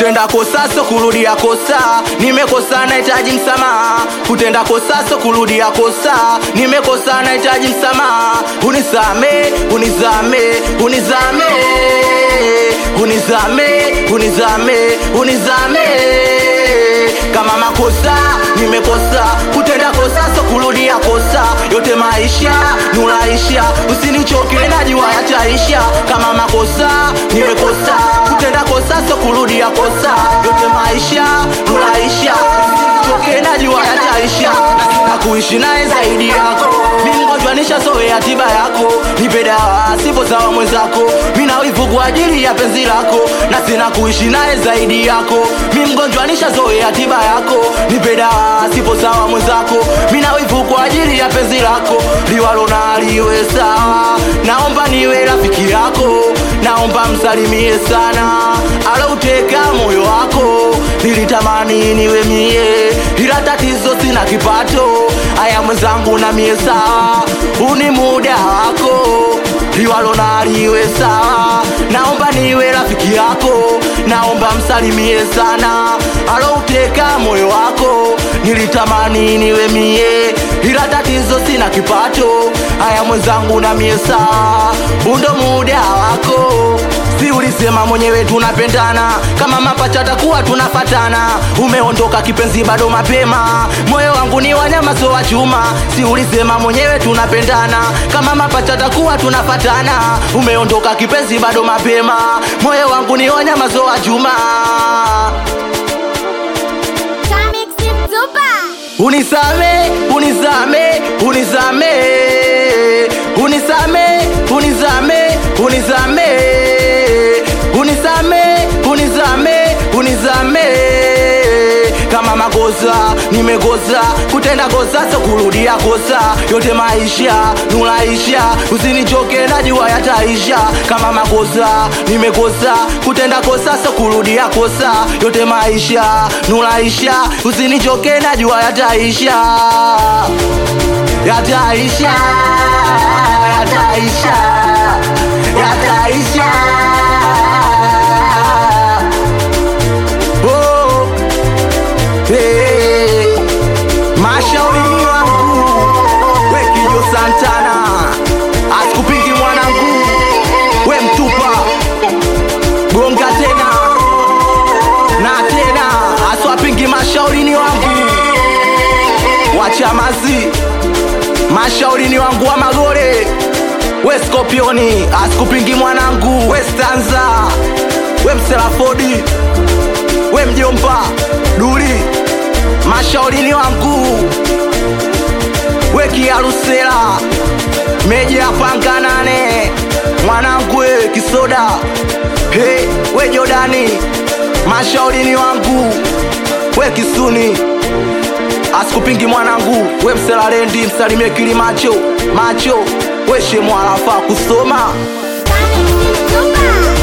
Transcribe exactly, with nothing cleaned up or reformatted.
Kutenda kosa so kurudia kosa, nimekosa nahitaji msamaha. Kutenda kosa so kurudia kosa, nimekosa nahitaji msamaha. Unisame, unizame, unizame, unizame, unizame, unizame. Kama makosa nimekosa, kutenda kosa so kurudia kosa. Yote maisha nulaisha, usinichoke najua yataisha. Kama makosa nimekosa, kutenda kosa so kurudia kosa. Yote maisha nulaisha, usinichoke najua yataisha. Na kuishi naye zaidi yako, mimi mgonjwa nishazoea tiba yako. Nipe dawa sipo sawa mwenzako, mimi na wivu kwa ajili ya penzi lako. Na sina kuishi naye zaidi yako, mimi mgonjwa nishazoea tiba yako. Nipe dawa sipo sawa mwenzako, mimi na wivu kwa ajili ya penzi lako. Liwalo na liwe sawa, naomba niwe rafiki yako. Naomba msalimie sana alouteka moyo wako. Nilitamani niwe mie, ila tatizo sina kipato. Aya mwenzangu na mie sawa, uni muda wako. Liwalo na liwe sawa, naomba niwe rafiki yako. Naomba msalimie sana alouteka moyo wako. Nilitamani niwe mie, ila tatizo sina kipato. Aya mwenzangu na mie sawa, undo muda wako. Si ulisema mwenyewe tunapendana, kama mapacha takuwa tunafatana. Umeondoka kipenzi bado mapema, moyo wangu ni wanyama so wa chuma. Si ulisema mwenyewe tunapendana, kama mapacha takuwa tunafatana. Umeondoka kipenzi bado mapema, moyo wangu ni wanyama so wa chuma. Unisame, unisame, unisame, unisame, unisame, unisame, unisame, unisame, unisame. Kama makosa nimekosa, kutenda kosa so kurudia kosa. Yote maisha nulaisha, usinichoke najua yataisha. Kama makosa nimekosa, kutenda kosa so kurudia kosa. Yote maisha nulaisha, usinichoke najua yataisha. Yataisha, yataisha, yataisha. Oh, hey, mashauri wangu we Kijo Santana, asikupingi mwanangu we Mtupa. Gonga tena na tena, aswapingi mashauri wangu wachamazi. Mashauri ni wangu wa Magore we Scorpioni, asikupingi mwanangu we Stanza, we Mselafodi, we mjomba Duli. Mashauri ni wangu we Kiarusela, Meja panga nane, mwanangu we Kisoda. Hey, we Jordani. Mashauri ni wangu we Kisuni, asikupingi mwanangu we Mselalendi. Msalimie Kili macho macho, we Shemwalafa kusoma.